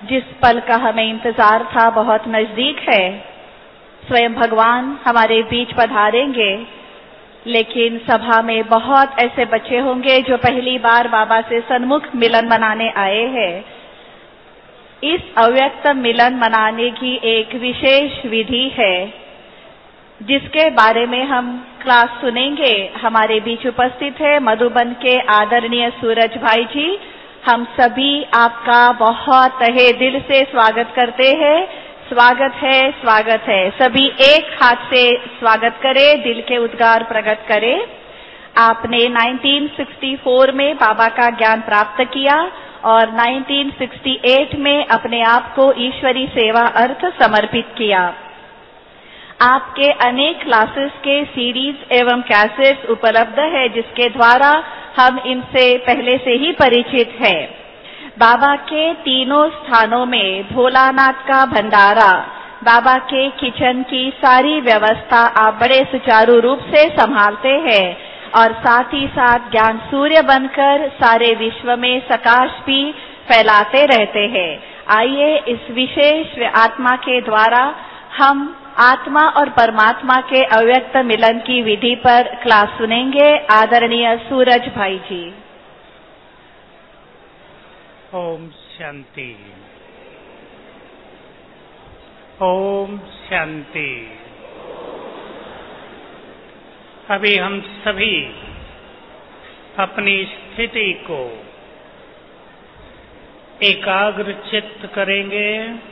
जिस पल का हमें इंतजार था बहुत नजदीक है। स्वयं भगवान हमारे बीच पधारेंगे, लेकिन सभा में बहुत ऐसे बच्चे होंगे जो पहली बार बाबा से सन्मुख मिलन मनाने आए हैं। इस अव्यक्त मिलन मनाने की एक विशेष विधि है, जिसके बारे में हम क्लास सुनेंगे। हमारे बीच उपस्थित है मधुबन के आदरणीय सूरज भाई जी। हम सभी आपका बहुत तहे दिल से स्वागत करते हैं। स्वागत है, स्वागत है। सभी एक हाथ से स्वागत करें, दिल के उद्गार प्रकट करें। आपने 1964 में बाबा का ज्ञान प्राप्त किया और 1968 में अपने आप को ईश्वरी सेवा अर्थ समर्पित किया। आपके अनेक क्लासेस के सीरीज एवं कैसेट्स उपलब्ध है, जिसके द्वारा हम इनसे पहले से ही परिचित हैं। बाबा के तीनों स्थानों में भोलानाथ का भंडारा, बाबा के किचन की सारी व्यवस्था आप बड़े सुचारू रूप से संभालते हैं और साथ ही साथ ज्ञान सूर्य बनकर सारे विश्व में प्रकाश भी फैलाते रहते हैं। आइए इस विशेष आत्मा के द्वारा हम आत्मा और परमात्मा के अव्यक्त मिलन की विधि पर क्लास सुनेंगे। आदरणीय सूरज भाई जी। ओम शांति, ओम शांति। अभी हम सभी अपनी स्थिति को एकाग्र चित्त करेंगे,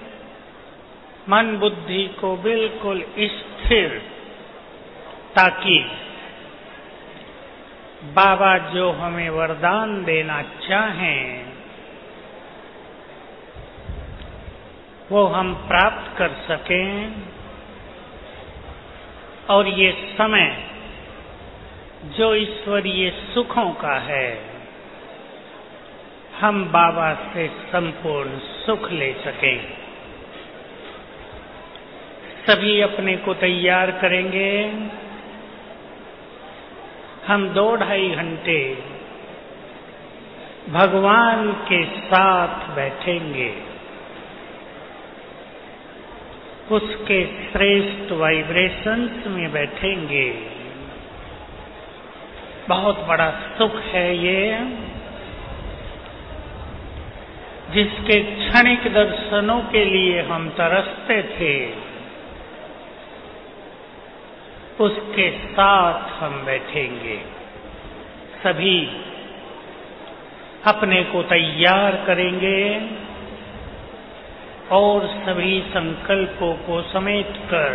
मन बुद्धि को बिल्कुल स्थिर, ताकि बाबा जो हमें वरदान देना चाहें वो हम प्राप्त कर सकें। और ये समय जो ईश्वरीय सुखों का है, हम बाबा से संपूर्ण सुख ले सकें। सभी अपने को तैयार करेंगे। हम 2-2.5 घंटे भगवान के साथ बैठेंगे, उसके श्रेष्ठ वाइब्रेशंस में बैठेंगे। बहुत बड़ा सुख है ये, जिसके क्षणिक दर्शनों के लिए हम तरसते थे, उसके साथ हम बैठेंगे। सभी अपने को तैयार करेंगे और सभी संकल्पों को समेटकर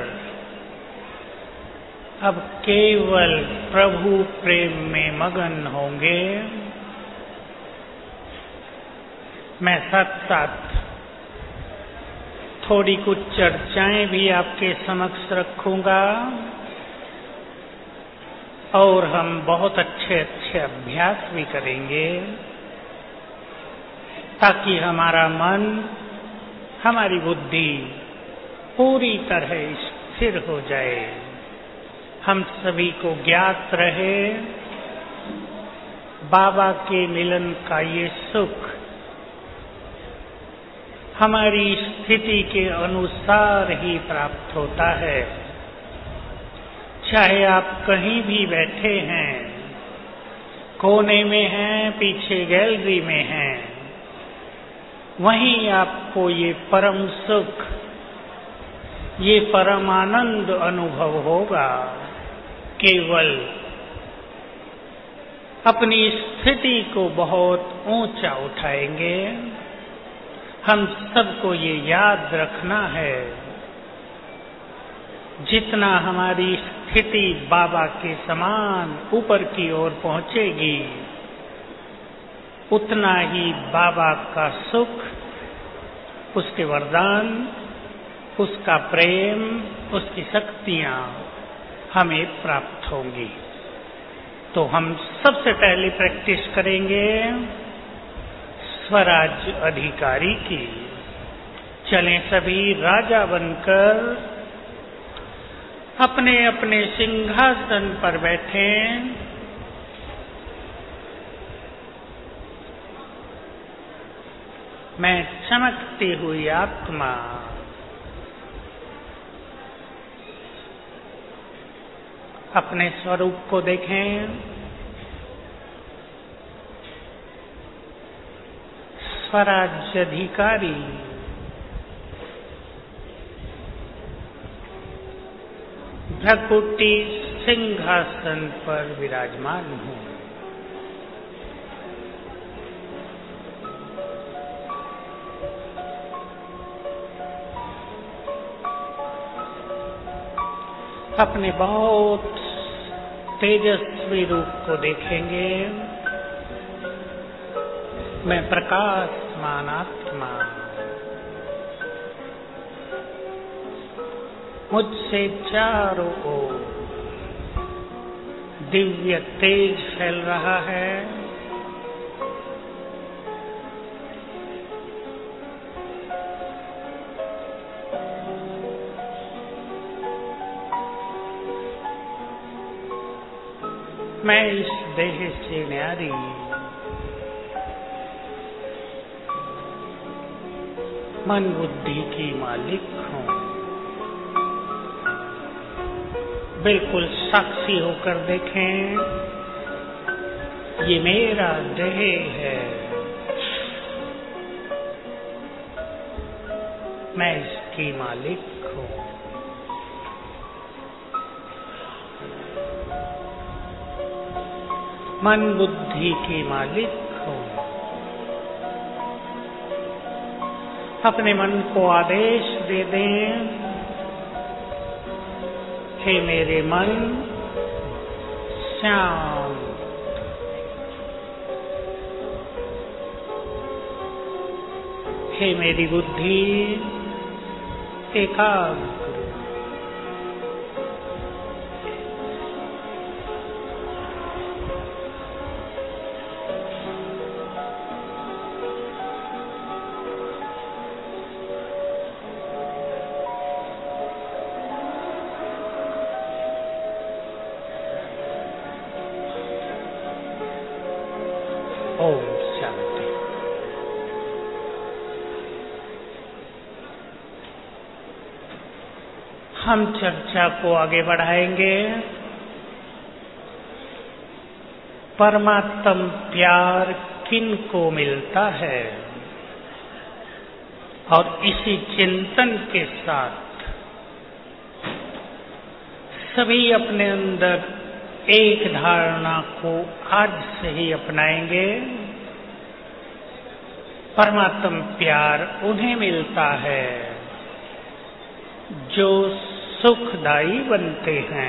अब केवल प्रभु प्रेम में मगन होंगे। मैं साथ साथ थोड़ी कुछ चर्चाएं भी आपके समक्ष रखूंगा और हम बहुत अच्छे अच्छे अभ्यास भी करेंगे, ताकि हमारा मन, हमारी बुद्धि पूरी तरह स्थिर हो जाए। हम सभी को ज्ञात रहे बाबा के मिलन का ये सुख हमारी स्थिति के अनुसार ही प्राप्त होता है। चाहे आप कहीं भी बैठे हैं, कोने में हैं, पीछे गैलरी में हैं, वहीं आपको ये परम सुख, ये परम आनंद अनुभव होगा। केवल अपनी स्थिति को बहुत ऊंचा उठाएंगे। हम सबको ये याद रखना है, जितना हमारी स्थिति बाबा के समान ऊपर की ओर पहुंचेगी, उतना ही बाबा का सुख, उसके वरदान, उसका प्रेम, उसकी शक्तियां हमें प्राप्त होंगी। तो हम सबसे पहले प्रैक्टिस करेंगे स्वराज्य अधिकारी की। चलें सभी राजा बनकर अपने अपने सिंहासन पर बैठें। मैं चमकती हुई आत्मा, अपने स्वरूप को देखें। स्वराज्याधिकारी, भ्रकुटी सिंहासन पर विराजमान हूँ। अपने बहुत तेजस्वी रूप को देखेंगे। मैं प्रकाशमान आत्मा, मुझसे चारों ओर दिव्य तेज फैल रहा है। मैं इस देह से न्यारी मन बुद्धि की मालिक हूँ। बिल्कुल साक्षी होकर देखें, ये मेरा देह है, मैं इसकी मालिक हूँ। मन बुद्धि की मालिक हूँ। अपने मन को आदेश दे दें, हे मेरे मन शांत, हे मेरी बुद्धि एकाग्र, ओम शांति। हम चर्चा को आगे बढ़ाएंगे। परमात्म प्यार किन को मिलता है, और इसी चिंतन के साथ सभी अपने अंदर एक धारणा को आज से ही अपनाएंगे। परमात्म प्यार उन्हें मिलता है जो सुखदायी बनते हैं।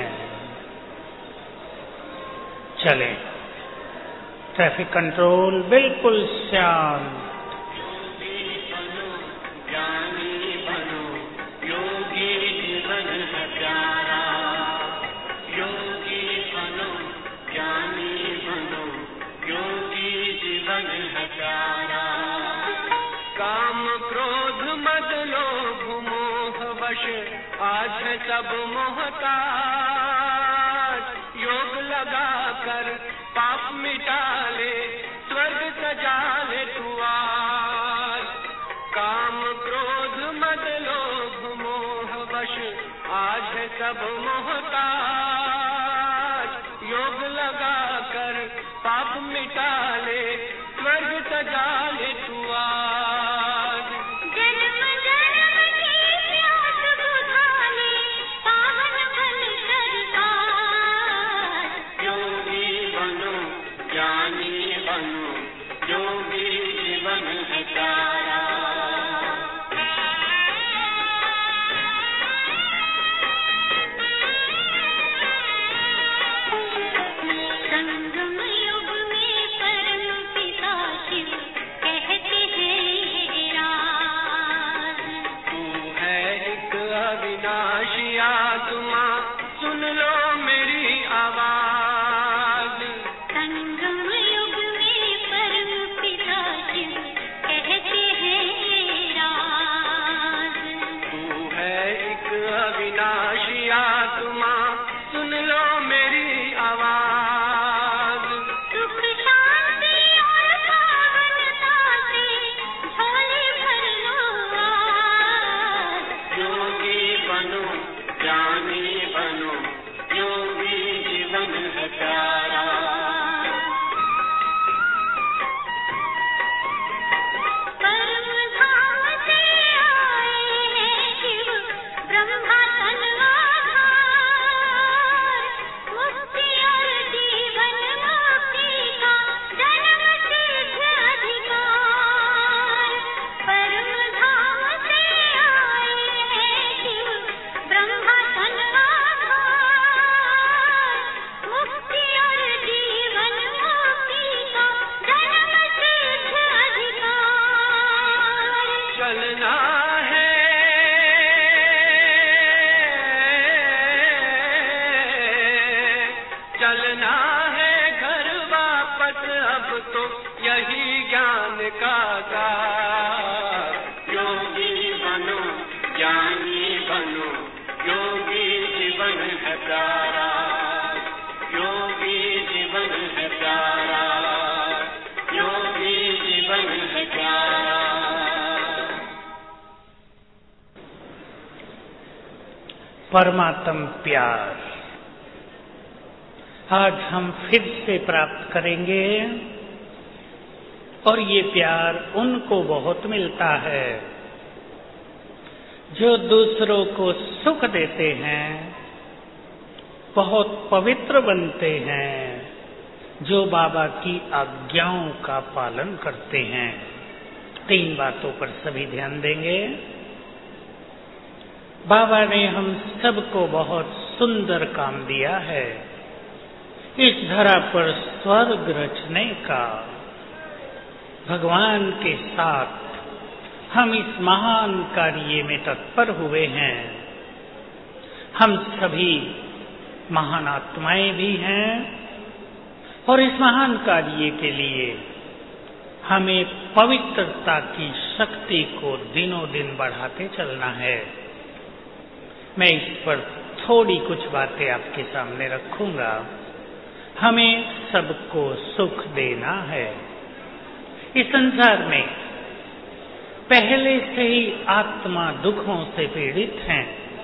चलें, ट्रैफिक कंट्रोल बिल्कुल शांत। आज है सब मोहताज, योग लगा कर पाप मिटा ले, स्वर्ग सजा ले तू आज। काम क्रोध मद लोभ मोह वश आज है सब मोहताज, योग लगा कर पाप मिटा ले, स्वर्ग सजा ले तू आज। का सार। योगी बनो ज्ञानी बनो, योगी जीवन है प्यारा, योगी जीवन है प्यारा, योगी जीवन है प्यारा। परमात्म प्यार आज हम फिर से प्राप्त करेंगे, और ये प्यार उनको बहुत मिलता है जो दूसरों को सुख देते हैं, बहुत पवित्र बनते हैं, जो बाबा की आज्ञाओं का पालन करते हैं। 3 बातों पर सभी ध्यान देंगे। बाबा ने हम सबको बहुत सुंदर काम दिया है, इस धरा पर स्वर्ग रचने का। भगवान के साथ हम इस महान कार्य में तत्पर हुए हैं। हम सभी महान आत्माएं भी हैं, और इस महान कार्य के लिए हमें पवित्रता की शक्ति को दिनों दिन बढ़ाते चलना है। मैं इस पर थोड़ी कुछ बातें आपके सामने रखूंगा। हमें सबको सुख देना है। इस संसार में पहले से ही आत्मा दुखों से पीड़ित हैं।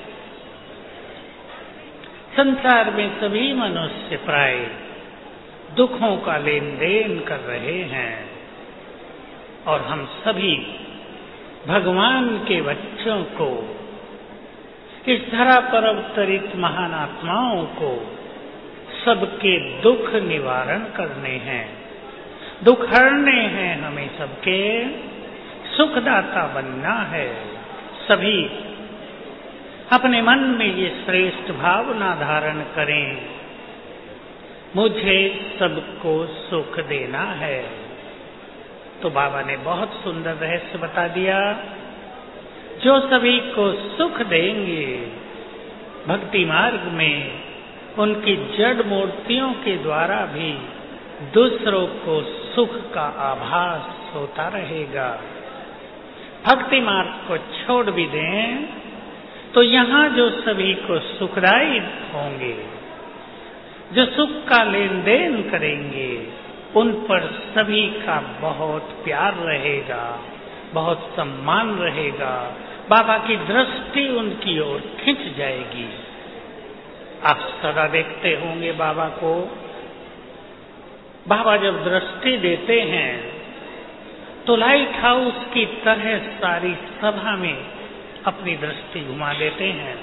संसार में सभी मनुष्य प्राय दुखों का लेन देन कर रहे हैं, और हम सभी भगवान के बच्चों को, इस धरा पर अवतरित महान आत्माओं को सबके दुख निवारण करने हैं, दुख हरने हैं। हमें सबके सुखदाता बनना है। सभी अपने मन में ये श्रेष्ठ भावना धारण करें, मुझे सबको सुख देना है। तो बाबा ने बहुत सुंदर रहस्य बता दिया, जो सभी को सुख देंगे। भक्ति मार्ग में उनकी जड़ मूर्तियों के द्वारा भी दूसरों को सुख का आभास होता रहेगा। भक्ति मार्ग को छोड़ भी दें तो यहाँ जो सभी को सुखदायी होंगे, जो सुख का लेन देन करेंगे, उन पर सभी का बहुत प्यार रहेगा, बहुत सम्मान रहेगा। बाबा की दृष्टि उनकी ओर खिंच जाएगी। आप सदा देखते होंगे बाबा को। बाबा जब दृष्टि देते हैं तो लाइट हाउस की तरह सारी सभा में अपनी दृष्टि घुमा देते हैं।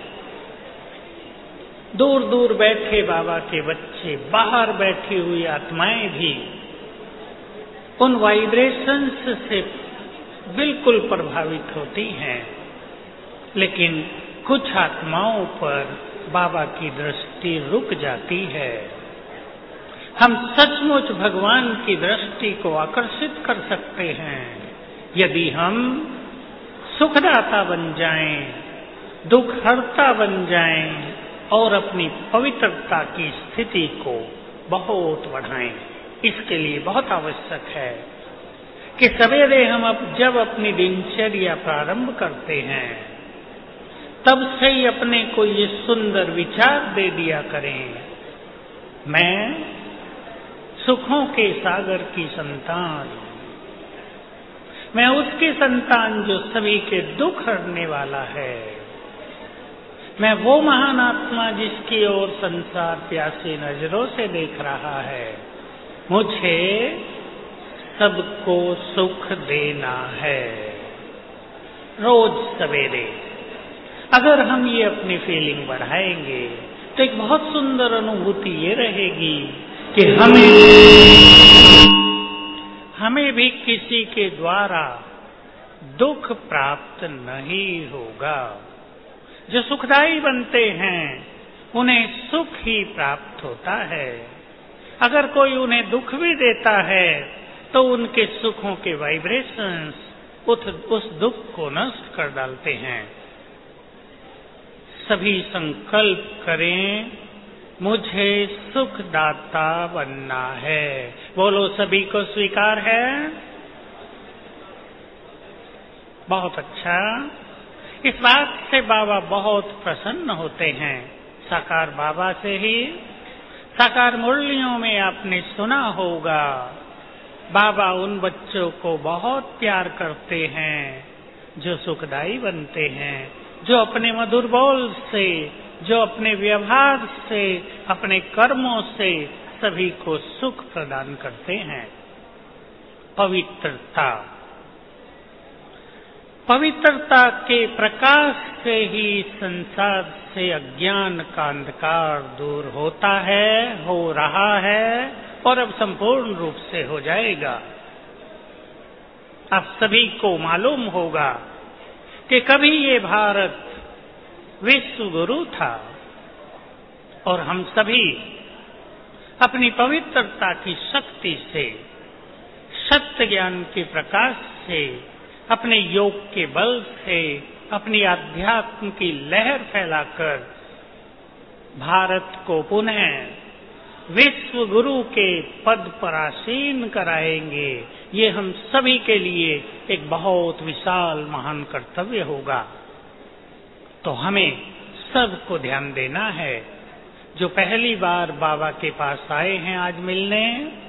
दूर दूर बैठे बाबा के बच्चे, बाहर बैठी हुई आत्माएं भी उन वाइब्रेशंस से बिल्कुल प्रभावित होती हैं, लेकिन कुछ आत्माओं पर बाबा की दृष्टि रुक जाती है। हम सचमुच भगवान की दृष्टि को आकर्षित कर सकते हैं यदि हम सुखदाता बन जाएं, दुख हरता बन जाएं, और अपनी पवित्रता की स्थिति को बहुत बढ़ाएं। इसके लिए बहुत आवश्यक है कि सवेरे हम जब अपनी दिनचर्या प्रारंभ करते हैं तब से ही अपने को ये सुंदर विचार दे दिया करें, मैं सुखों के सागर की संतान, मैं उसकी संतान जो सभी के दुख हरने वाला है, मैं वो महान आत्मा जिसकी ओर संसार प्यासी नजरों से देख रहा है। मुझे सबको सुख देना है। रोज सवेरे अगर हम ये अपनी फीलिंग बढ़ाएंगे तो एक बहुत सुंदर अनुभूति ये रहेगी कि हमें भी किसी के द्वारा दुख प्राप्त नहीं होगा। जो सुखदायी बनते हैं उन्हें सुख ही प्राप्त होता है। अगर कोई उन्हें दुख भी देता है तो उनके सुखों के वाइब्रेशंस उस दुख को नष्ट कर डालते हैं। सभी संकल्प करें, मुझे सुखदाता बनना है। बोलो, सभी को स्वीकार है? बहुत अच्छा। इस बात से बाबा बहुत प्रसन्न होते हैं। साकार बाबा से ही साकार मुरलियों में आपने सुना होगा, बाबा उन बच्चों को बहुत प्यार करते हैं जो सुखदाई बनते हैं, जो अपने मधुर बोल से, जो अपने व्यवहार से, अपने कर्मों से सभी को सुख प्रदान करते हैं। पवित्रता, पवित्रता के प्रकाश से ही संसार से अज्ञान का अंधकार दूर होता है, हो रहा है और अब संपूर्ण रूप से हो जाएगा। आप सभी को मालूम होगा कि कभी ये भारत विश्व गुरु था और हम सभी अपनी पवित्रता की शक्ति से, सत्य ज्ञान के प्रकाश से, अपने योग के बल से, अपनी आध्यात्म की लहर फैलाकर भारत को पुनः विश्व गुरु के पद पर आसीन कराएंगे। ये हम सभी के लिए एक बहुत विशाल महान कर्तव्य होगा। तो हमें सबको ध्यान देना है। जो पहली बार बाबा के पास आए हैं आज मिलने,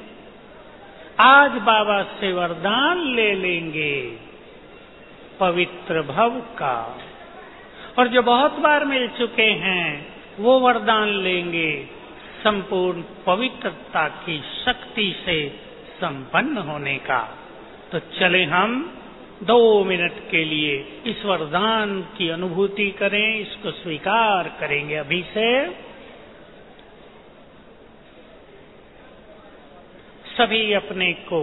आज बाबा से वरदान ले लेंगे पवित्र भव का, और जो बहुत बार मिल चुके हैं वो वरदान लेंगे संपूर्ण पवित्रता की शक्ति से संपन्न होने का। तो चले हम 2 मिनट के लिए इस वरदान की अनुभूति करें, इसको स्वीकार करेंगे अभी से। सभी अपने को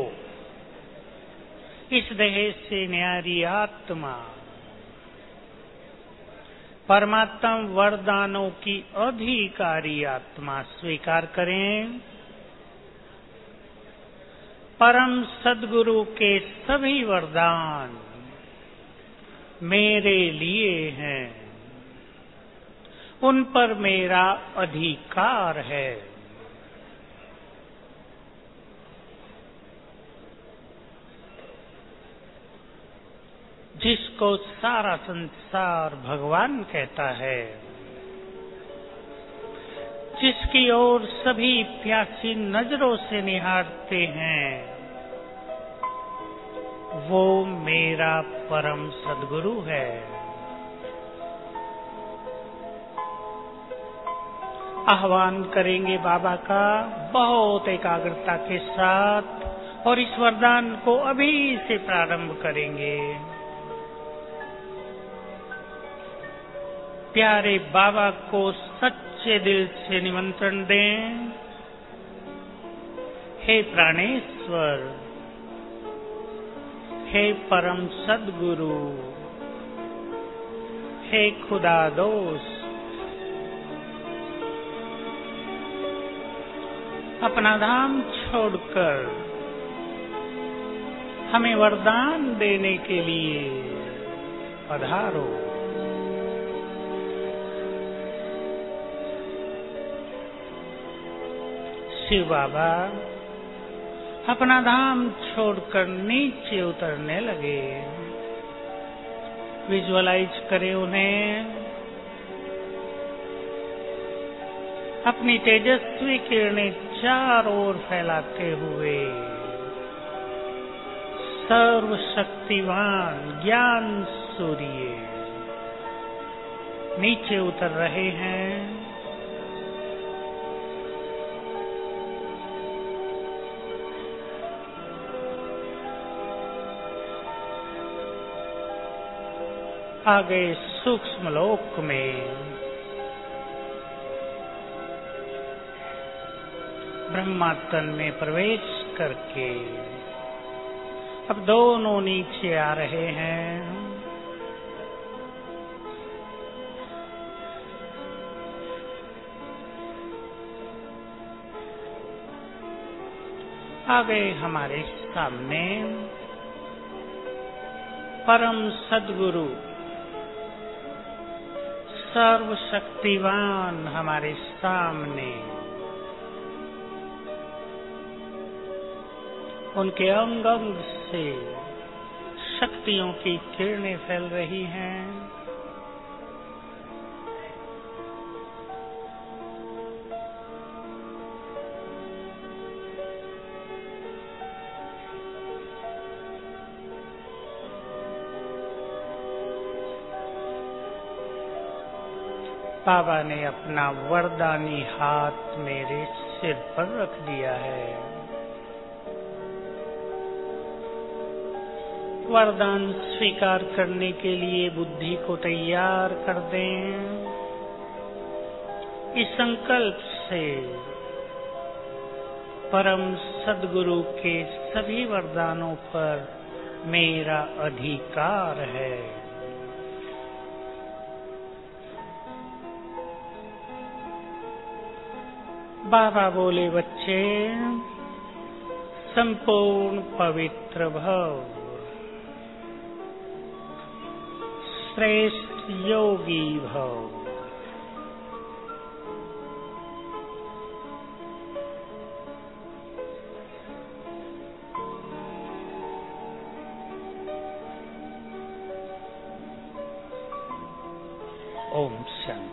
इस देह से न्यारी आत्मा परमात्मा वरदानों की अधिकारी आत्मा स्वीकार करें। परम सद्गुरु के सभी वरदान मेरे लिए हैं, उन पर मेरा अधिकार है। जिसको सारा संसार भगवान कहता है, जिसकी ओर सभी प्यासी नजरों से निहारते हैं, वो मेरा परम सद्गुरु है। आह्वान करेंगे बाबा का बहुत एकाग्रता के साथ, और इस वरदान को अभी से प्रारंभ करेंगे। प्यारे बाबा को सच्चे दिल से निमंत्रण दें। हे प्राणेश्वर, हे परम सद्गुरु, हे खुदा दोस्त, अपना धाम छोड़कर हमें वरदान देने के लिए पधारो। शिव बाबा अपना धाम छोड़कर नीचे उतरने लगे। विजुअलाइज करें उन्हें अपनी तेजस्वी किरणें चारों ओर फैलाते हुए सर्वशक्तिवान ज्ञान सूर्य नीचे उतर रहे हैं। आ गए सूक्ष्म लोक में। ब्रह्मा तन में प्रवेश करके अब दोनों नीचे आ रहे हैं। आ गए हमारे सामने परम सद्गुरु सर्वशक्तिवान हमारे सामने। उनके अंग अंग से शक्तियों की किरणें फैल रही हैं। बाबा ने अपना वरदानी हाथ मेरे सिर पर रख दिया है। वरदान स्वीकार करने के लिए बुद्धि को तैयार कर दें। इस संकल्प से परम सद्गुरु के सभी वरदानों पर मेरा अधिकार है। बाबा बोले, बच्चे संपूर्ण पवित्र भव, श्रेष्ठ योगी भव। ओम शांति।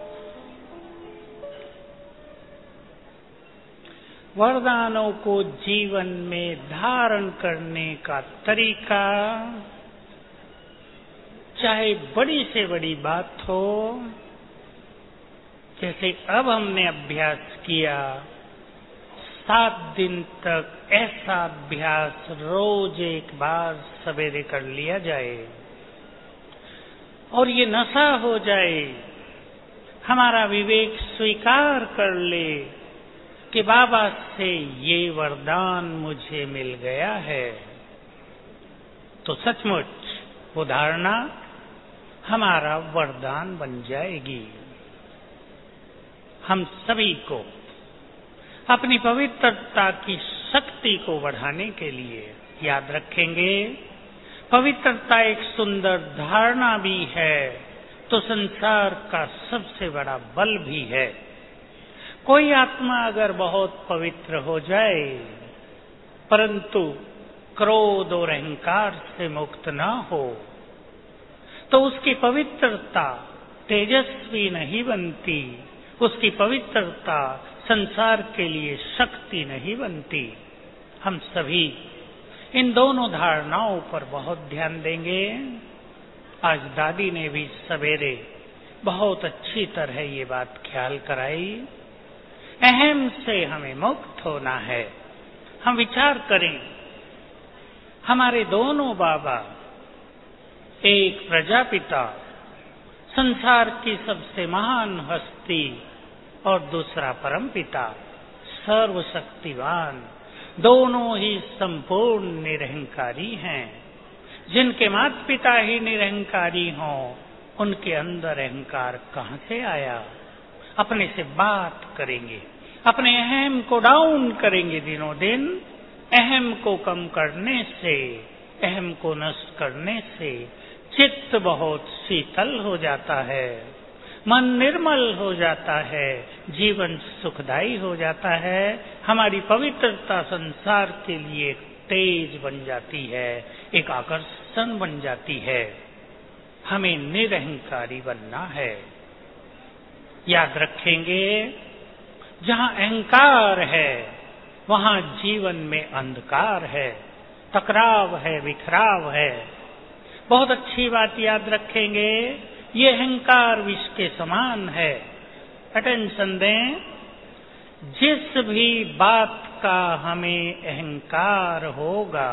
वरदानों को जीवन में धारण करने का तरीका, चाहे बड़ी से बड़ी बात हो, जैसे अब हमने अभ्यास किया, 7 दिन तक ऐसा अभ्यास रोज एक बार सवेरे कर लिया जाए और ये नशा हो जाए, हमारा विवेक स्वीकार कर ले कि बाबा से ये वरदान मुझे मिल गया है, तो सचमुच वो धारणा हमारा वरदान बन जाएगी। हम सभी को अपनी पवित्रता की शक्ति को बढ़ाने के लिए याद रखेंगे, पवित्रता एक सुंदर धारणा भी है तो संसार का सबसे बड़ा बल भी है। कोई आत्मा अगर बहुत पवित्र हो जाए परंतु क्रोध और अहंकार से मुक्त न हो तो उसकी पवित्रता तेजस्वी नहीं बनती, उसकी पवित्रता संसार के लिए शक्ति नहीं बनती। हम सभी इन दोनों धारणाओं पर बहुत ध्यान देंगे। आज दादी ने भी सवेरे बहुत अच्छी तरह ये बात ख्याल कराई। अहम से हमें मुक्त होना है। हम विचार करें, हमारे दोनों बाबा, एक प्रजापिता संसार की सबसे महान हस्ती और दूसरा परमपिता सर्वशक्तिवान, दोनों ही संपूर्ण निरहंकारी हैं। जिनके माता पिता ही निरहंकारी हों, उनके अंदर अहंकार कहां से आया? अपने से बात करेंगे, अपने अहम को डाउन करेंगे दिनों दिन। अहम को कम करने से, अहम को नष्ट करने से चित्त बहुत शीतल हो जाता है, मन निर्मल हो जाता है, जीवन सुखदायी हो जाता है। हमारी पवित्रता संसार के लिए एक तेज बन जाती है, एक आकर्षण बन जाती है। हमें निरहंकारी बनना है। याद रखेंगे, जहां अहंकार है वहां जीवन में अंधकार है, टकराव है, बिखराव है। बहुत अच्छी बात याद रखेंगे, ये अहंकार विष के समान है। अटेंशन दें, जिस भी बात का हमें अहंकार होगा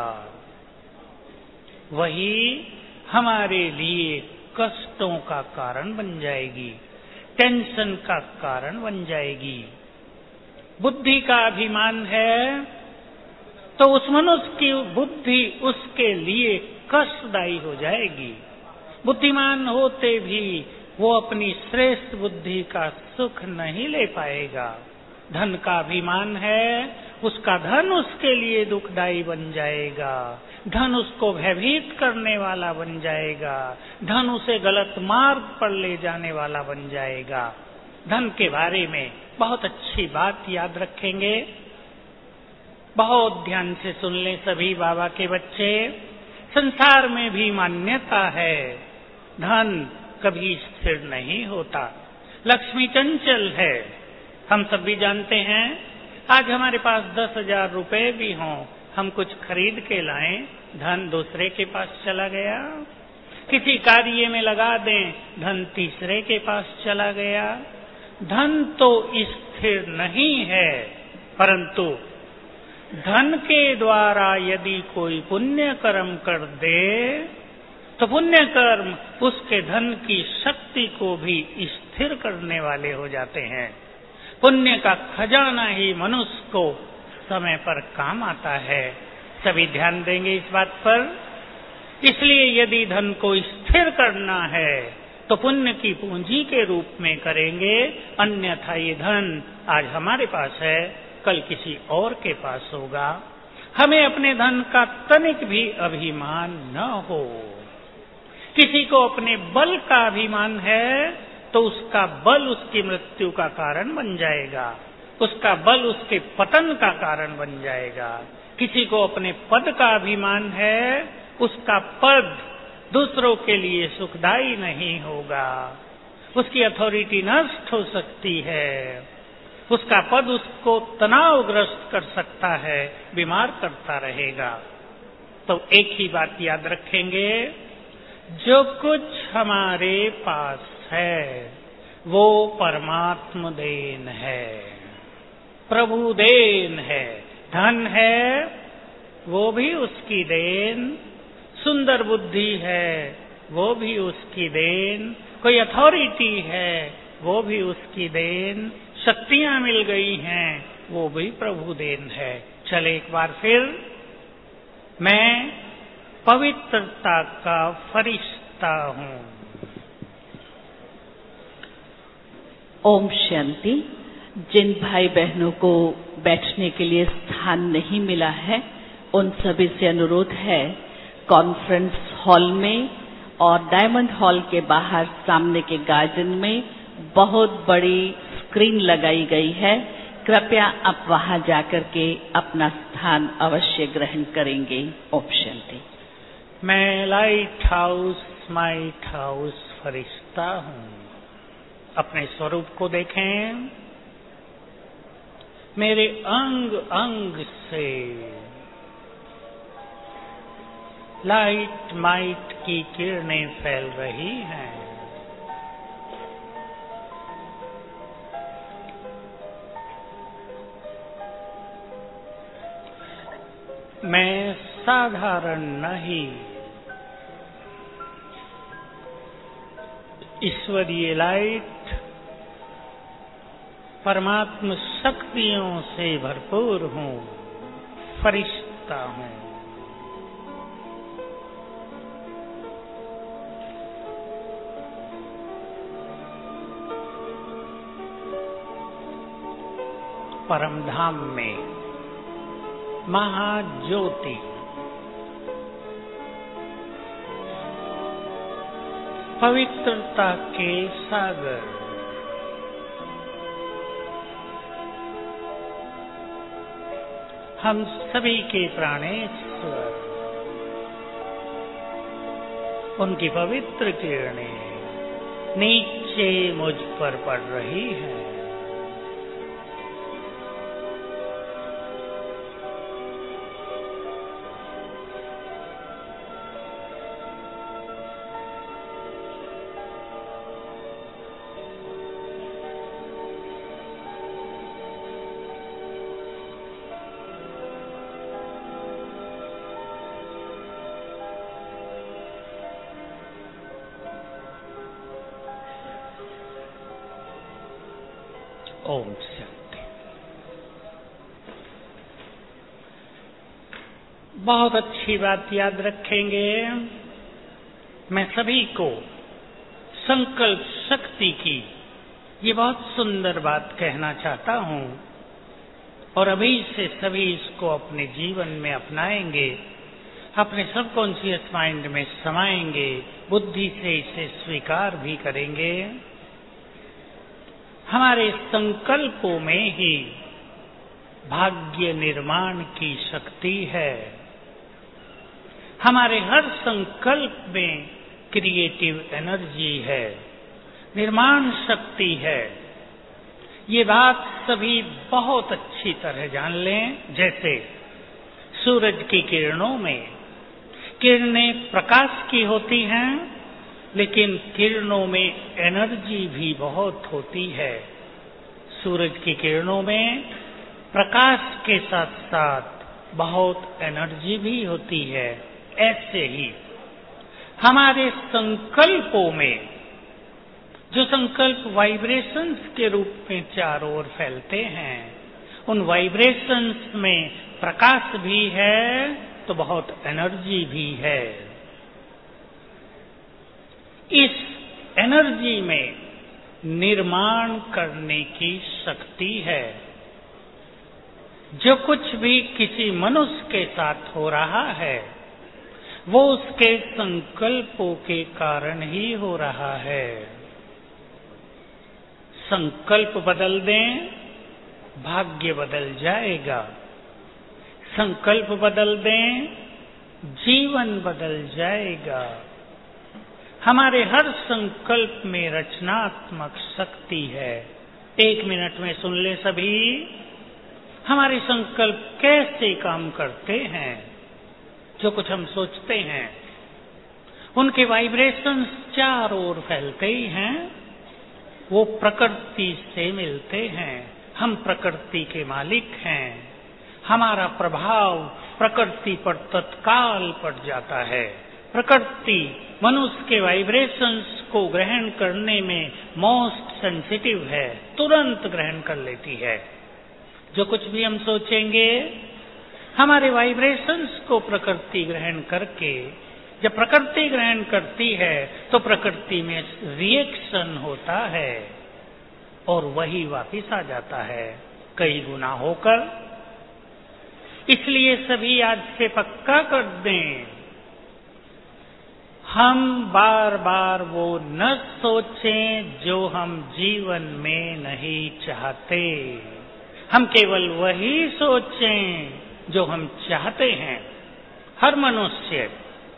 वही हमारे लिए कष्टों का कारण बन जाएगी, टेंशन का कारण बन जाएगी। बुद्धि का अभिमान है तो उस मनुष्य की बुद्धि उसके लिए कष्टदायी हो जाएगी। बुद्धिमान होते भी वो अपनी श्रेष्ठ बुद्धि का सुख नहीं ले पाएगा। धन का अभिमान है, उसका धन उसके लिए दुखदायी बन जाएगा, धन उसको भयभीत करने वाला बन जाएगा, धन उसे गलत मार्ग पर ले जाने वाला बन जाएगा। धन के बारे में बहुत अच्छी बात याद रखेंगे, बहुत ध्यान से सुन लें सभी बाबा के बच्चे। संसार में भी मान्यता है, धन कभी स्थिर नहीं होता, लक्ष्मी चंचल है। हम सब भी जानते हैं, आज हमारे पास 10,000 रुपए भी हों, हम कुछ खरीद के लाएं, धन दूसरे के पास चला गया। किसी कार्य में लगा दें, धन तीसरे के पास चला गया। धन तो स्थिर नहीं है, परंतु धन के द्वारा यदि कोई पुण्य कर्म कर दे तो पुण्य कर्म उसके धन की शक्ति को भी स्थिर करने वाले हो जाते हैं। पुण्य का खजाना ही मनुष्य को समय पर काम आता है। सभी ध्यान देंगे इस बात पर। इसलिए यदि धन को स्थिर करना है तो पुण्य की पूंजी के रूप में करेंगे, अन्यथा ये धन आज हमारे पास है, कल किसी और के पास होगा। हमें अपने धन का तनिक भी अभिमान न हो। किसी को अपने बल का अभिमान है तो उसका बल उसकी मृत्यु का कारण बन जाएगा, उसका बल उसके पतन का कारण बन जाएगा। किसी को अपने पद का अभिमान है, उसका पद दूसरों के लिए सुखदायी नहीं होगा, उसकी अथॉरिटी नष्ट हो सकती है, उसका पद उसको तनावग्रस्त कर सकता है, बीमार करता रहेगा। तो एक ही बात याद रखेंगे, जो कुछ हमारे पास है वो परमात्म देन है, प्रभु देन है। धन है वो भी उसकी देन, सुंदर बुद्धि है वो भी उसकी देन, कोई अथॉरिटी है वो भी उसकी देन, शक्तियां मिल गई हैं वो भी प्रभु देन है। चले एक बार फिर, मैं पवित्रता का फरिश्ता हूं। ओम शांति। जिन भाई बहनों को बैठने के लिए स्थान नहीं मिला है, उन सभी से अनुरोध है, कॉन्फ्रेंस हॉल में और डायमंड हॉल के बाहर सामने के गार्डन में बहुत बड़ी स्क्रीन लगाई गई है। कृपया आप वहां जाकर के अपना स्थान अवश्य ग्रहण करेंगे। ओम शांति। मैं लाइट हाउस फरिश्ता हूं। अपने स्वरूप को देखें, मेरे अंग अंग से लाइट माइट की किरणें फैल रही हैं। मैं साधारण नहीं, ईश्वरीय लाइट परमात्म शक्तियों से भरपूर हूं, फरिश्ता हूं। परम धाम में महाज्योति, पवित्रता के सागर, हम सभी के प्राणेश्वर, उनकी पवित्र किरणें नीचे मुझ पर पड़ रही हैं। ओम शांति। बहुत अच्छी बात याद रखेंगे। मैं सभी को संकल्प शक्ति की ये बहुत सुंदर बात कहना चाहता हूं और अभी से सभी इसको अपने जीवन में अपनाएंगे, अपने सबकॉन्शियस माइंड में समाएंगे, बुद्धि से इसे स्वीकार भी करेंगे। हमारे संकल्पों में ही भाग्य निर्माण की शक्ति है। हमारे हर संकल्प में क्रिएटिव एनर्जी है, निर्माण शक्ति है। ये बात सभी बहुत अच्छी तरह जान लें। जैसे सूरज की किरणों में किरणें प्रकाश की होती हैं, लेकिन किरणों में एनर्जी भी बहुत होती है। सूरज की किरणों में प्रकाश के साथ साथ बहुत एनर्जी भी होती है। ऐसे ही हमारे संकल्पों में, जो संकल्प वाइब्रेशंस के रूप में चारों ओर फैलते हैं, उन वाइब्रेशंस में प्रकाश भी है तो बहुत एनर्जी भी है। इस एनर्जी में निर्माण करने की शक्ति है। जो कुछ भी किसी मनुष्य के साथ हो रहा है वो उसके संकल्पों के कारण ही हो रहा है। संकल्प बदल दें, भाग्य बदल जाएगा। संकल्प बदल दें, जीवन बदल जाएगा। हमारे हर संकल्प में रचनात्मक शक्ति है। 1 मिनट में सुन ले सभी, हमारे संकल्प कैसे काम करते हैं। जो कुछ हम सोचते हैं उनके वाइब्रेशंस चारों ओर फैलते ही हैं, वो प्रकृति से मिलते हैं। हम प्रकृति के मालिक हैं। हमारा प्रभाव प्रकृति पर तत्काल पड़ जाता है। प्रकृति मनुष्य के वाइब्रेशंस को ग्रहण करने में मोस्ट सेंसिटिव है, तुरंत ग्रहण कर लेती है। जो कुछ भी हम सोचेंगे, हमारे वाइब्रेशंस को प्रकृति ग्रहण करके, जब प्रकृति ग्रहण करती है तो प्रकृति में रिएक्शन होता है और वही वापिस आ जाता है कई गुना होकर। इसलिए सभी आज से पक्का कर दें, हम बार बार वो न सोचें जो हम जीवन में नहीं चाहते। हम केवल वही सोचें जो हम चाहते हैं। हर मनुष्य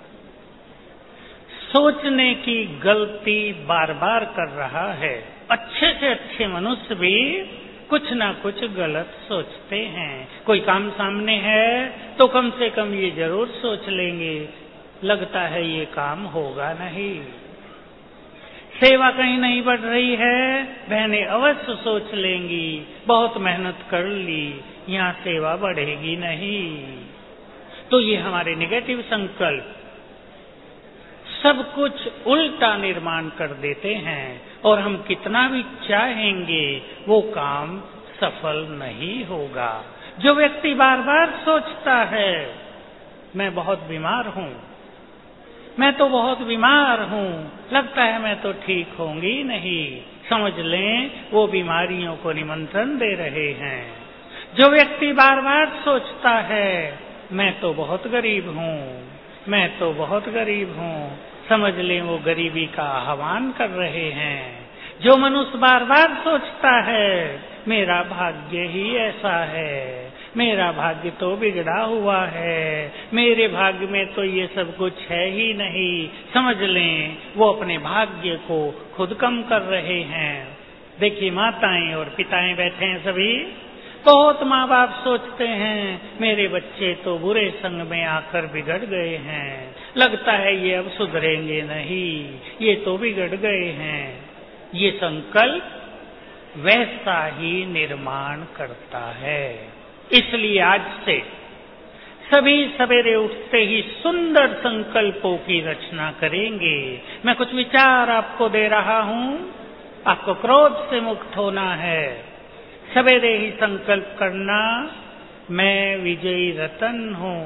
सोचने की गलती बार बार कर रहा है। अच्छे से अच्छे मनुष्य भी कुछ ना कुछ गलत सोचते हैं। कोई काम सामने है तो कम से कम ये जरूर सोच लेंगे, लगता है ये काम होगा नहीं। सेवा कहीं नहीं बढ़ रही है, बहनें अवश्य सोच लेंगी, बहुत मेहनत कर ली, यहाँ सेवा बढ़ेगी नहीं। तो ये हमारे नेगेटिव संकल्प सब कुछ उल्टा निर्माण कर देते हैं और हम कितना भी चाहेंगे वो काम सफल नहीं होगा। जो व्यक्ति बार बार सोचता है मैं बहुत बीमार हूँ, मैं तो बहुत बीमार हूँ, लगता है मैं तो ठीक होंगी नहीं, समझ लें वो बीमारियों को निमंत्रण दे रहे हैं। जो व्यक्ति बार बार सोचता है मैं तो बहुत गरीब हूँ, मैं तो बहुत गरीब हूँ, समझ लें वो गरीबी का आह्वान कर रहे हैं। जो मनुष्य बार बार सोचता है मेरा भाग्य ही ऐसा है, मेरा भाग्य तो बिगड़ा हुआ है, मेरे भाग्य में तो ये सब कुछ है ही नहीं, समझ लें वो अपने भाग्य को खुद कम कर रहे हैं। देखिए माताएं और पिताएं बैठे हैं सभी, बहुत माँ बाप सोचते हैं मेरे बच्चे तो बुरे संग में आकर बिगड़ गए हैं, लगता है ये अब सुधरेंगे नहीं, ये तो बिगड़ गए हैं। ये संकल्प वैसा ही निर्माण करता है। इसलिए आज से सभी सवेरे उठते ही सुंदर संकल्पों की रचना करेंगे। मैं कुछ विचार आपको दे रहा हूँ, आपको क्रोध से मुक्त होना है। सवेरे ही संकल्प करना मैं विजयी रतन हूँ,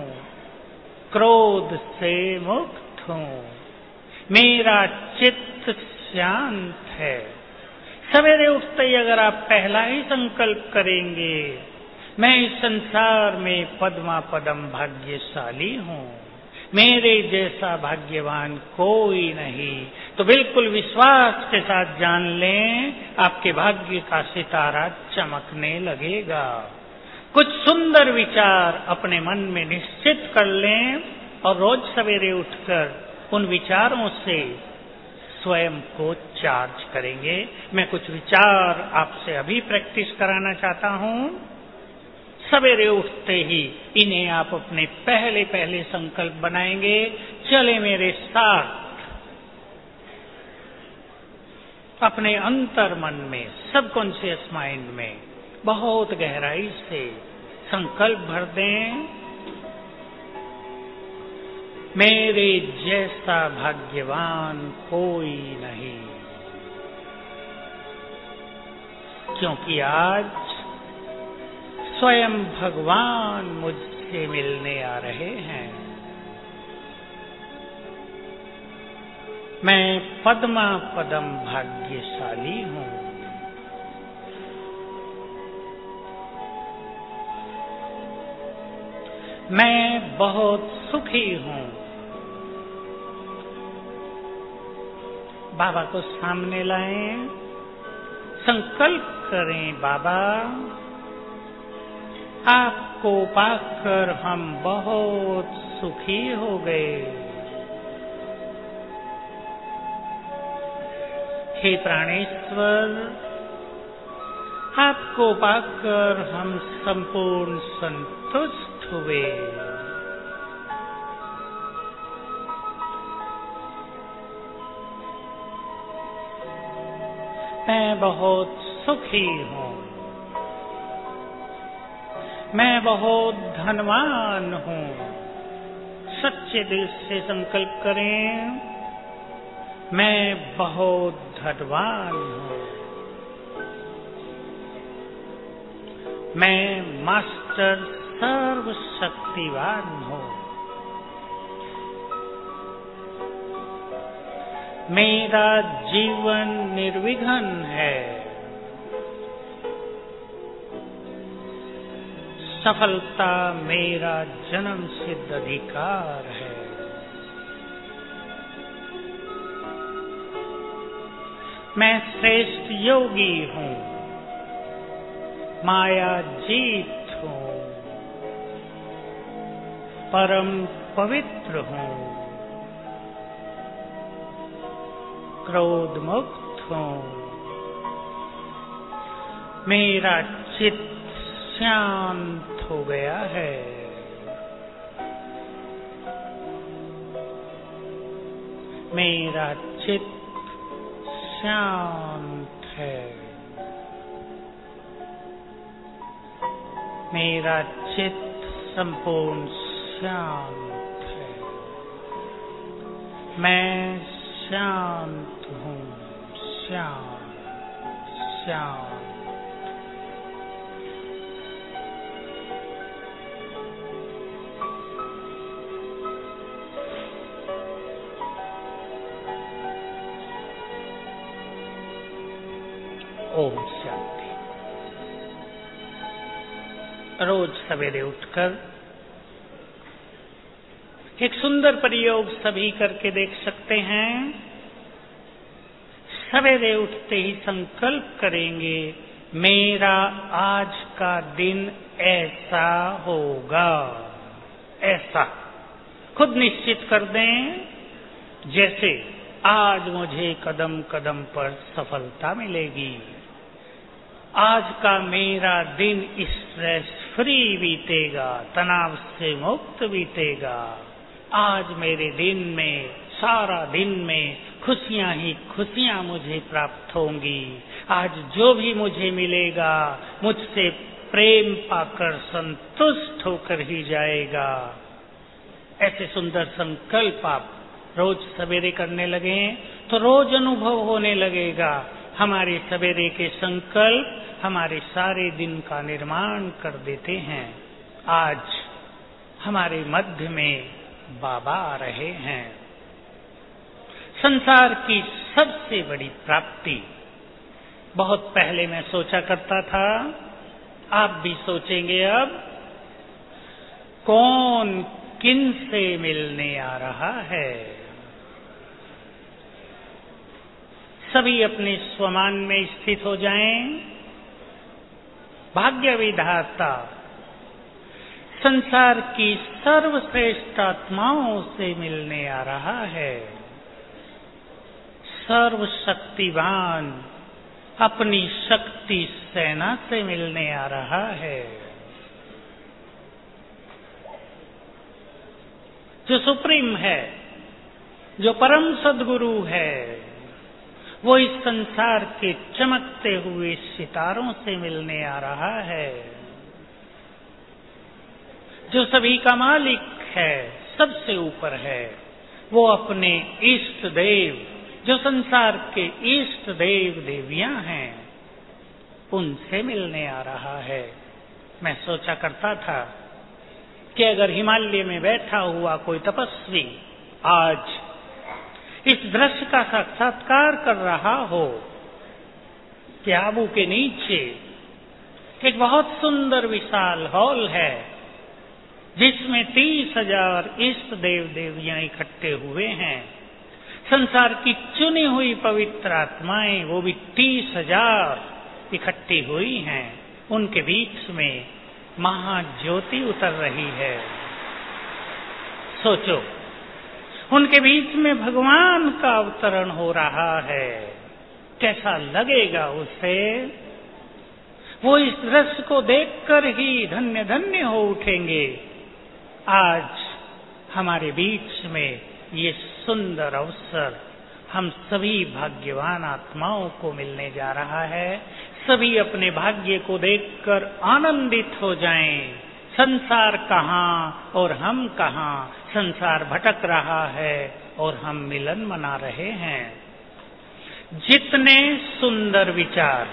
क्रोध से मुक्त हूँ, मेरा चित्त शांत है। सवेरे उठते ही अगर आप पहला ही संकल्प करेंगे मैं इस संसार में पद्मा पदम भाग्यशाली हूँ, मेरे जैसा भाग्यवान कोई नहीं, तो बिल्कुल विश्वास के साथ जान लें आपके भाग्य का सितारा चमकने लगेगा। कुछ सुंदर विचार अपने मन में निश्चित कर लें और रोज सवेरे उठकर उन विचारों से स्वयं को चार्ज करेंगे। मैं कुछ विचार आपसे अभी प्रैक्टिस कराना चाहता हूं। सवेरे उठते ही इन्हें आप अपने पहले पहले संकल्प बनाएंगे। चले मेरे साथ अपने अंतर मन में, सबकॉन्शियस माइंड में बहुत गहराई से संकल्प भर दें। मेरे जैसा भाग्यवान कोई नहीं, क्योंकि आज स्वयं भगवान मुझसे मिलने आ रहे हैं। मैं पद्मा पदम भाग्यशाली हूं। मैं बहुत सुखी हूं। बाबा को सामने लाएं, संकल्प करें, बाबा आपको पाकर हम बहुत सुखी हो गए। हे प्राणेश्वर, आपको पाकर हम संपूर्ण संतुष्ट हुए। मैं बहुत सुखी हूं। मैं बहुत धनवान हूं। सच्चे दिल से संकल्प करें, मैं बहुत धनवान हूं। मैं मास्टर सर्वशक्तिवान हूं। मेरा जीवन निर्विघ्न है। सफलता मेरा जन्म सिद्ध अधिकार है। मैं श्रेष्ठ योगी हूं। माया जीत हूं। परम पवित्र हूं। क्रोध मुक्त हूं। मेरा चित्त शांत हो गया है। मेरा चित्त शांत है। मेरा चित्त संपूर्ण शांत है। मैं शांत हूं। शांत शांत। ओम शांति। रोज सवेरे उठकर एक सुंदर प्रयोग सभी करके देख सकते हैं। सवेरे उठते ही संकल्प करेंगे, मेरा आज का दिन ऐसा होगा। ऐसा खुद निश्चित कर दें, जैसे आज मुझे कदम कदम पर सफलता मिलेगी। आज का मेरा दिन स्ट्रेस फ्री बीतेगा, तनाव से मुक्त बीतेगा। आज मेरे दिन में, सारा दिन में खुशियां ही खुशियां मुझे प्राप्त होंगी। आज जो भी मुझे मिलेगा मुझसे प्रेम पाकर संतुष्ट होकर ही जाएगा। ऐसे सुंदर संकल्प आप रोज सवेरे करने लगे तो रोज अनुभव होने लगेगा। हमारे सवेरे के संकल्प हमारे सारे दिन का निर्माण कर देते हैं। आज हमारे मध्य में बाबा आ रहे हैं। संसार की सबसे बड़ी प्राप्ति, बहुत पहले मैं सोचा करता था, आप भी सोचेंगे अब, कौन किन से मिलने आ रहा है। सभी अपने स्वमान में स्थित हो जाएं। भाग्य विधाता संसार की सर्वश्रेष्ठ आत्माओं से मिलने आ रहा है। सर्वशक्तिवान अपनी शक्ति सेना से मिलने आ रहा है। जो सुप्रीम है, जो परम सद्गुरु है, वो इस संसार के चमकते हुए सितारों से मिलने आ रहा है। जो सभी का मालिक है, सबसे ऊपर है, वो अपने इष्ट देव, जो संसार के इष्ट देव देवियां हैं, उनसे मिलने आ रहा है। मैं सोचा करता था कि अगर हिमालय में बैठा हुआ कोई तपस्वी आज इस दृश्य का साक्षात्कार कर रहा हो कि आबू के नीचे एक बहुत सुंदर विशाल हॉल है, जिसमें 30,000 इष्ट देव देवियां इकट्ठे हुए हैं। संसार की चुनी हुई पवित्र आत्माएं, वो भी 30,000 इकट्ठी हुई हैं। उनके बीच में महाज्योति उतर रही है। सोचो, उनके बीच में भगवान का अवतरण हो रहा है, कैसा लगेगा उसे? वो इस दृश्य को देखकर ही धन्य धन्य हो उठेंगे। आज हमारे बीच में ये सुंदर अवसर हम सभी भाग्यवान आत्माओं को मिलने जा रहा है। सभी अपने भाग्य को देखकर आनंदित हो जाएं। संसार कहाँ और हम कहाँ, संसार भटक रहा है और हम मिलन मना रहे हैं। जितने सुंदर विचार,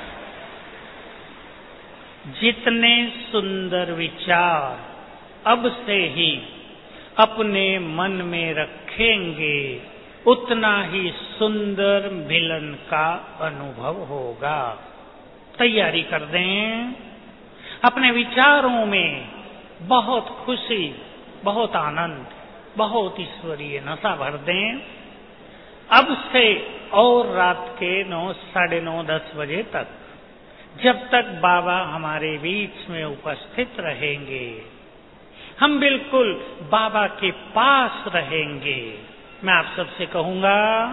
जितने सुंदर विचार अब से ही अपने मन में रखेंगे, उतना ही सुंदर मिलन का अनुभव होगा। तैयारी कर दें, अपने विचारों में बहुत खुशी, बहुत आनंद, बहुत ईश्वरीय नशा भर दें। अब से और रात के 9, साढ़े 9, 10 बजे तक, जब तक बाबा हमारे बीच में उपस्थित रहेंगे, हम बिल्कुल बाबा के पास रहेंगे। मैं आप सबसे कहूंगा,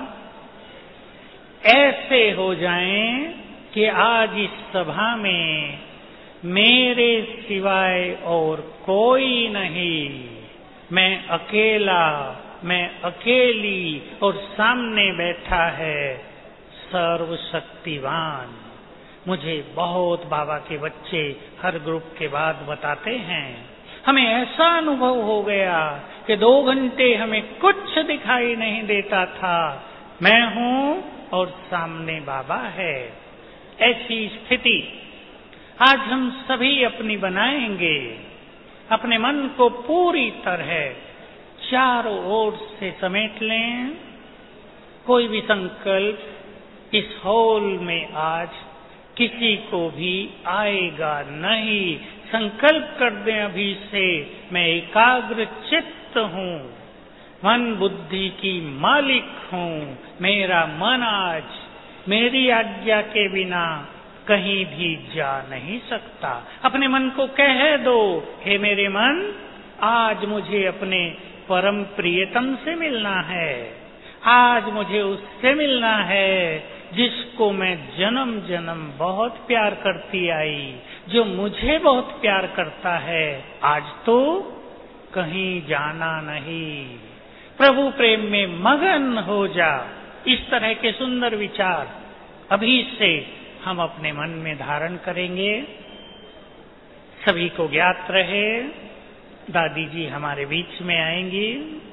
ऐसे हो जाएं कि आज इस सभा में मेरे सिवाय और कोई नहीं, मैं अकेला, मैं अकेली, और सामने बैठा है सर्वशक्तिवान। मुझे बहुत बाबा के बच्चे हर ग्रुप के बाद बताते हैं, हमें ऐसा अनुभव हो गया कि 2 घंटे हमें कुछ दिखाई नहीं देता था, मैं हूं और सामने बाबा है। ऐसी स्थिति आज हम सभी अपनी बनाएंगे। अपने मन को पूरी तरह चारों ओर से समेट लें। कोई भी संकल्प इस हॉल में आज किसी को भी आएगा नहीं। संकल्प कर दें अभी से, मैं एकाग्र चित्त हूं, मन बुद्धि की मालिक हूं। मेरा मन आज मेरी आज्ञा के बिना कहीं भी जा नहीं सकता। अपने मन को कह दो, हे मेरे मन, आज मुझे अपने परम प्रियतम से मिलना है। आज मुझे उससे मिलना है जिसको मैं जन्म जन्म बहुत प्यार करती आई, जो मुझे बहुत प्यार करता है। आज तो कहीं जाना नहीं, प्रभु प्रेम में मगन हो जा। इस तरह के सुंदर विचार अभी से हम अपने मन में धारण करेंगे। सभी को ज्ञात रहे, दादी जी हमारे बीच में आएंगी।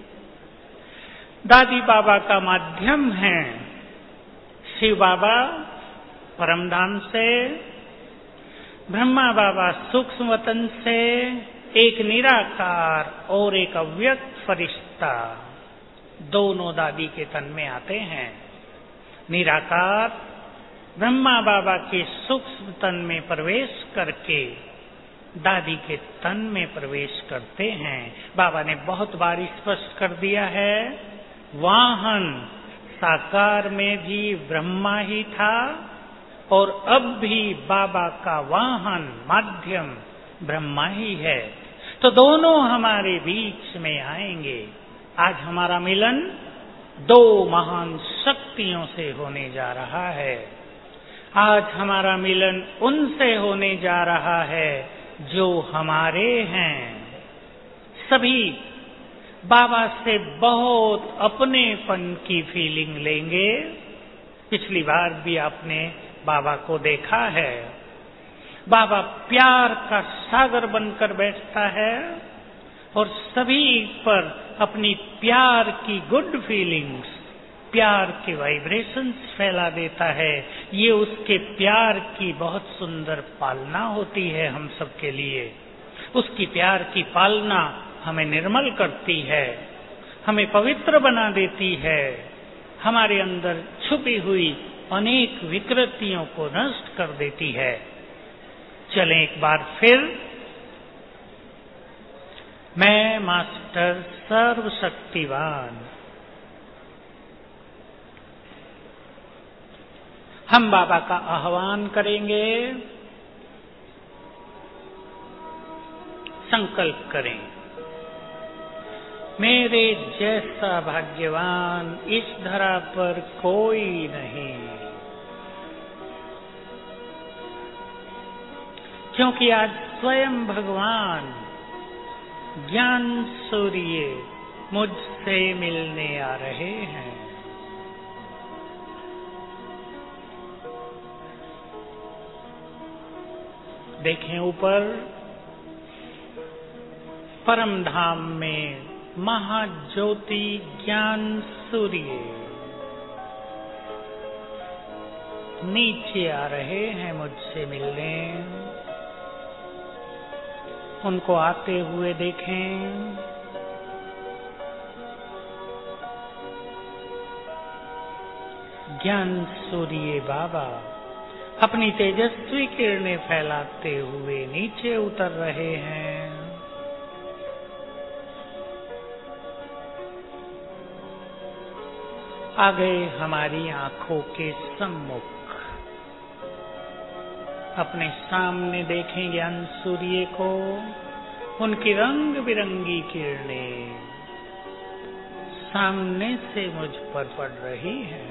दादी बाबा का माध्यम है। शिव बाबा परमधाम से, ब्रह्मा बाबा सूक्ष्म वतन से, एक निराकार और एक अव्यक्त फरिश्ता, दोनों दादी के तन में आते हैं। निराकार ब्रह्मा बाबा के सूक्ष्म तन में प्रवेश करके दादी के तन में प्रवेश करते हैं। बाबा ने बहुत बार स्पष्ट कर दिया है, वाहन साकार में भी ब्रह्मा ही था और अब भी बाबा का वाहन माध्यम ब्रह्मा ही है। तो दोनों हमारे बीच में आएंगे। आज हमारा मिलन दो महान शक्तियों से होने जा रहा है। आज हमारा मिलन उनसे होने जा रहा है जो हमारे हैं। सभी बाबा से बहुत अपनेपन की फीलिंग लेंगे। पिछली बार भी आपने बाबा को देखा है। बाबा प्यार का सागर बनकर बैठता है और सभी पर अपनी प्यार की गुड फीलिंग्स, प्यार के वाइब्रेशंस फैला देता है। ये उसके प्यार की बहुत सुंदर पालना होती है हम सबके लिए। उसकी प्यार की पालना हमें निर्मल करती है, हमें पवित्र बना देती है, हमारे अंदर छुपी हुई अनेक विकृतियों को नष्ट कर देती है। चलें एक बार फिर, मैं मास्टर सर्वशक्तिवान। हम बाबा का आह्वान करेंगे। संकल्प करें, मेरे जैसा भाग्यवान इस धरा पर कोई नहीं, क्योंकि आज स्वयं भगवान ज्ञान सूर्य मुझसे मिलने आ रहे हैं। देखें ऊपर परम धाम में महाज्योति ज्ञान सूर्य नीचे आ रहे हैं मुझसे मिलने। उनको आते हुए देखें। ज्ञान सूर्य बाबा अपनी तेजस्वी किरणें फैलाते हुए नीचे उतर रहे हैं। आ गए हमारी आंखों के सम्मुख। अपने सामने देखें ज्ञान सूर्य को, उनकी रंग बिरंगी किरणें सामने से मुझ पर पड़ रही हैं।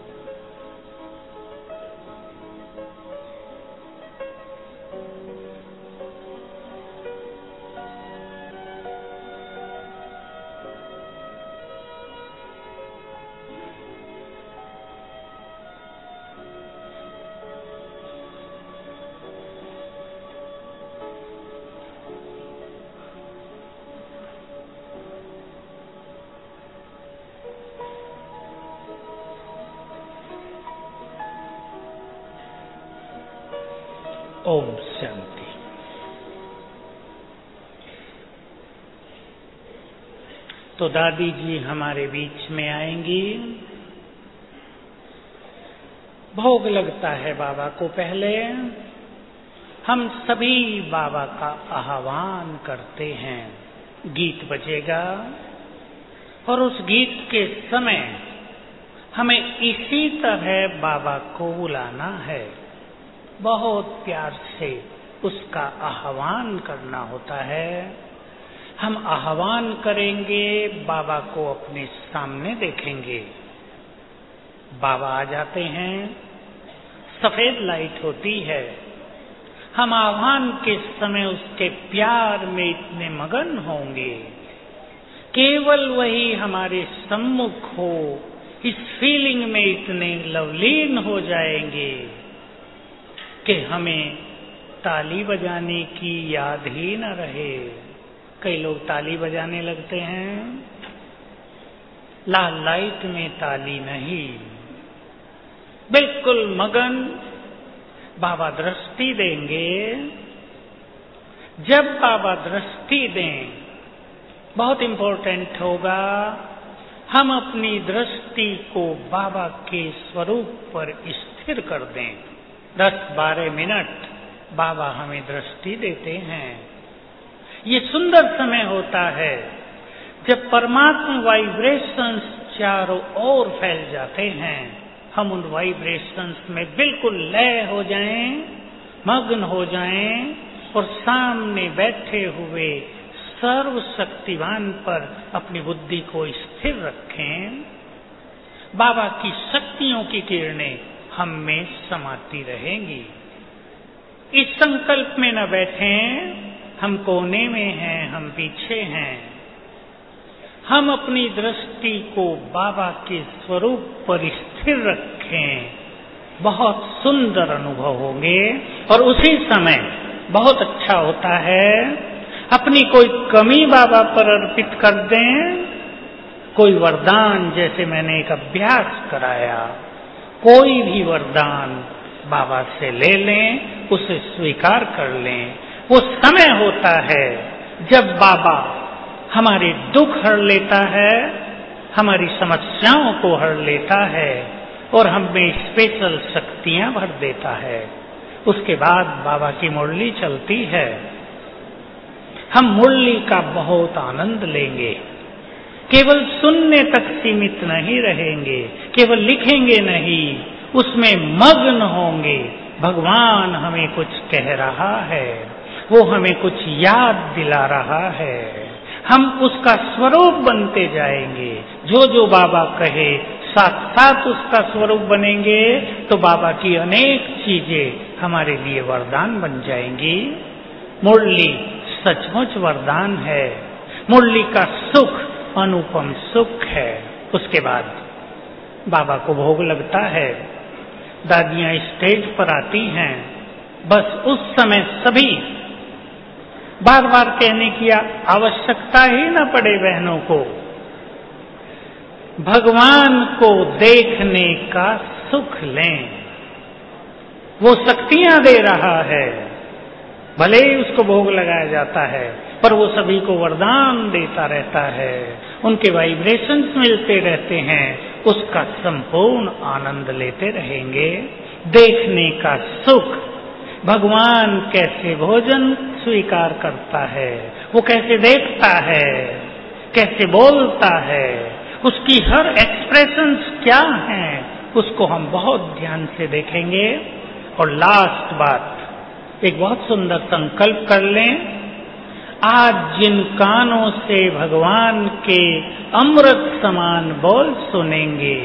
ओम शांति। तो दादी जी हमारे बीच में आएंगी। भोग लगता है बाबा को। पहले हम सभी बाबा का आह्वान करते हैं। गीत बजेगा और उस गीत के समय हमें इसी तरह बाबा को बुलाना है। बहुत प्यार से उसका आह्वान करना होता है। हम आह्वान करेंगे, बाबा को अपने सामने देखेंगे। बाबा आ जाते हैं, सफेद लाइट होती है। हम आह्वान के समय उसके प्यार में इतने मगन होंगे, केवल वही हमारे सम्मुख हो, इस फीलिंग में इतने लवलीन हो जाएंगे कि हमें ताली बजाने की याद ही न रहे। कई लोग ताली बजाने लगते हैं, लाल लाइट में ताली नहीं, बिल्कुल मगन। बाबा दृष्टि देंगे। जब बाबा दृष्टि दें, बहुत इंपॉर्टेंट होगा, हम अपनी दृष्टि को बाबा के स्वरूप पर स्थिर कर दें। 10-12 मिनट बाबा हमें दृष्टि देते हैं। ये सुंदर समय होता है जब परमात्मा वाइब्रेशंस चारों ओर फैल जाते हैं। हम उन वाइब्रेशंस में बिल्कुल लय हो जाएं, मग्न हो जाएं और सामने बैठे हुए सर्वशक्तिवान पर अपनी बुद्धि को स्थिर रखें। बाबा की शक्तियों की किरणें हम में समाती रहेंगी। इस संकल्प में न बैठें हम कोने में हैं, हम पीछे हैं। हम अपनी दृष्टि को बाबा के स्वरूप पर स्थिर रखें। बहुत सुंदर अनुभव होंगे और उसी समय बहुत अच्छा होता है अपनी कोई कमी बाबा पर अर्पित कर दें। कोई वरदान, जैसे मैंने एक अभ्यास कराया, कोई भी वरदान बाबा से ले लें, उसे स्वीकार कर लें। वो समय होता है जब बाबा हमारे दुख हर लेता है, हमारी समस्याओं को हर लेता है और हमें स्पेशल शक्तियां भर देता है। उसके बाद बाबा की मुरली चलती है। हम मुरली का बहुत आनंद लेंगे। केवल सुनने तक सीमित नहीं रहेंगे, केवल लिखेंगे नहीं, उसमें मग्न होंगे। भगवान हमें कुछ कह रहा है, वो हमें कुछ याद दिला रहा है। हम उसका स्वरूप बनते जाएंगे। जो जो बाबा कहे साथ साथ उसका स्वरूप बनेंगे तो बाबा की अनेक चीजें हमारे लिए वरदान बन जाएंगी। मुरली सचमुच वरदान है। मुरली का सुख अनुपम सुख है। उसके बाद बाबा को भोग लगता है, दादियां स्टेज पर आती हैं। बस उस समय सभी बार बार कहने की आवश्यकता ही न पड़े बहनों को, भगवान को देखने का सुख लें। वो शक्तियां दे रहा है, भले ही उसको भोग लगाया जाता है, पर वो सभी को वरदान देता रहता है। उनके वाइब्रेशंस मिलते रहते हैं, उसका संपूर्ण आनंद लेते रहेंगे। देखने का सुख, भगवान कैसे भोजन स्वीकार करता है, वो कैसे देखता है, कैसे बोलता है, उसकी हर एक्सप्रेशंस क्या हैं, उसको हम बहुत ध्यान से देखेंगे। और लास्ट बात, एक बहुत सुंदर संकल्प कर लें। आज जिन कानों से भगवान के अमृत समान बोल सुनेंगे,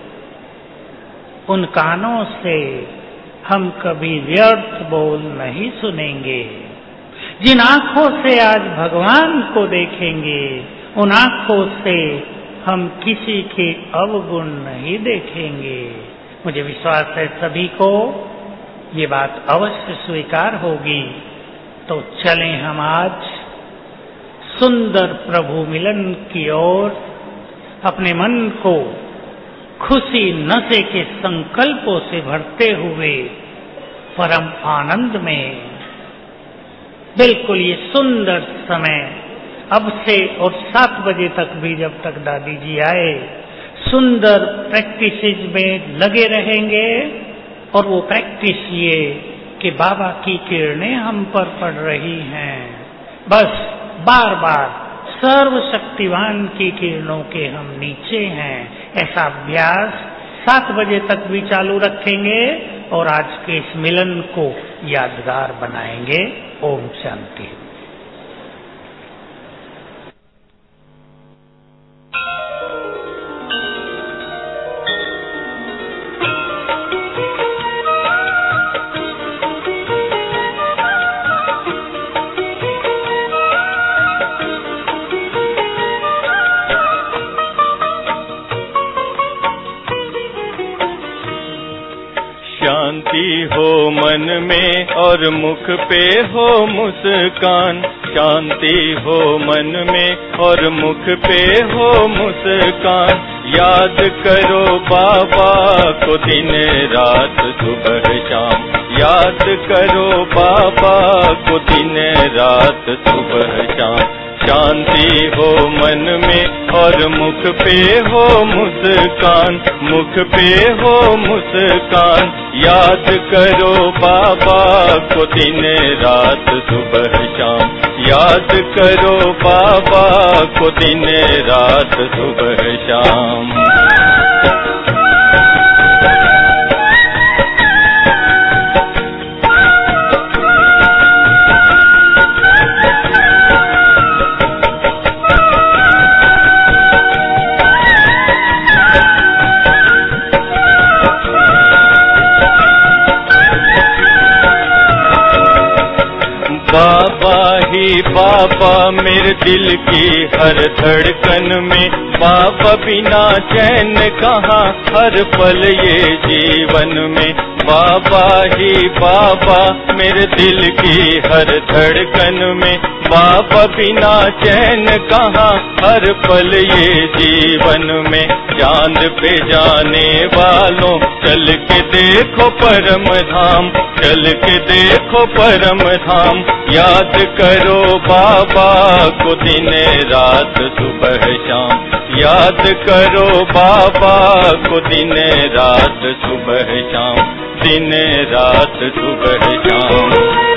उन कानों से हम कभी व्यर्थ बोल नहीं सुनेंगे। जिन आंखों से आज भगवान को देखेंगे, उन आंखों से हम किसी के अवगुण नहीं देखेंगे। मुझे विश्वास है सभी को ये बात अवश्य स्वीकार होगी। तो चलें हम आज सुंदर प्रभु मिलन की ओर अपने मन को खुशी नशे के संकल्पों से भरते हुए परम आनंद में। बिल्कुल ये सुंदर समय अब से और 7 बजे तक भी, जब तक दादी जी आए, सुंदर प्रैक्टिसेज में लगे रहेंगे। और वो प्रैक्टिस ये कि बाबा की किरणें हम पर पड़ रही हैं, बस बार बार सर्वशक्तिवान की किरणों के हम नीचे हैं, ऐसा अभ्यास 7 बजे तक भी चालू रखेंगे और आज के इस मिलन को यादगार बनाएंगे। ओम शांति। शांति हो मन में और मुख पे हो मुस्कान, शांति हो मन में और मुख पे हो मुस्कान। याद करो बाबा को दिन रात सुबह शाम, याद करो बाबा को दिन रात सुबह शाम। शांति हो मन में और मुख पे हो मुस्कान, मुख पे हो मुस्कान। याद करो बाबा को दिन रात सुबह शाम, याद करो बाबा को दिन रात सुबह शाम। ही बाबा मेरे दिल की हर धड़कन में, बाबा बिना चैन कहाँ हर पल ये जीवन में। बाबा ही बाबा मेरे दिल की हर धड़कन में, बाबा बिना चैन कहाँ हर पल ये जीवन में। चांद पे जाने वालों चल के देखो परम धाम, चल के देखो परम धाम। याद करो बाबा को दिन रात सुबह शाम, याद करो बाबा को दिन रात सुबह शाम, दिन रात सुबह शाम।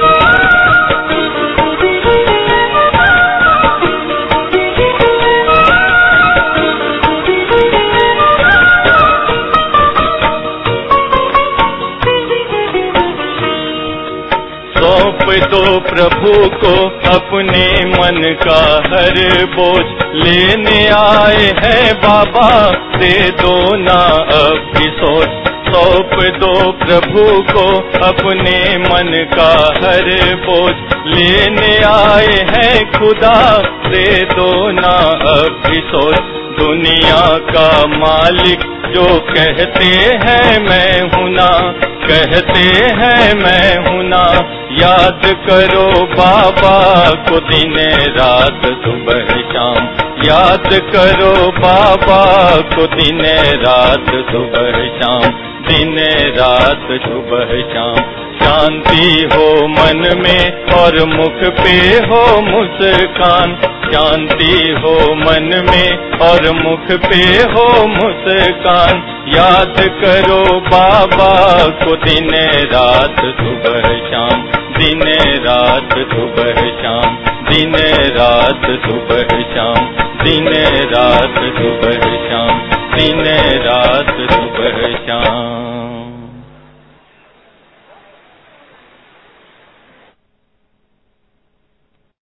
सौंप दो प्रभु को अपने मन का हर बोझ, लेने आए हैं बाबा दे दो ना अब भी सोच। सौंप दो प्रभु को अपने मन का हर बोझ, लेने आए हैं खुदा दे दो ना अब भी सोच। दुनिया का मालिक जो कहते हैं मैं हूँ ना, कहते हैं मैं हूँ ना। याद करो बाबा को दिन रात सुबह शाम, याद करो बाबा को दिन रात सुबह शाम, दिन रात सुबह शाम। शांति हो मन में और मुख पे हो मुस्कान, शांति हो मन में और मुख पे हो मुस्कान। याद करो बाबा को दिन रात सुबह शाम, दिन रात सुबह शाम, दिन रात सुबह शाम, दिन रात सुबह शाम।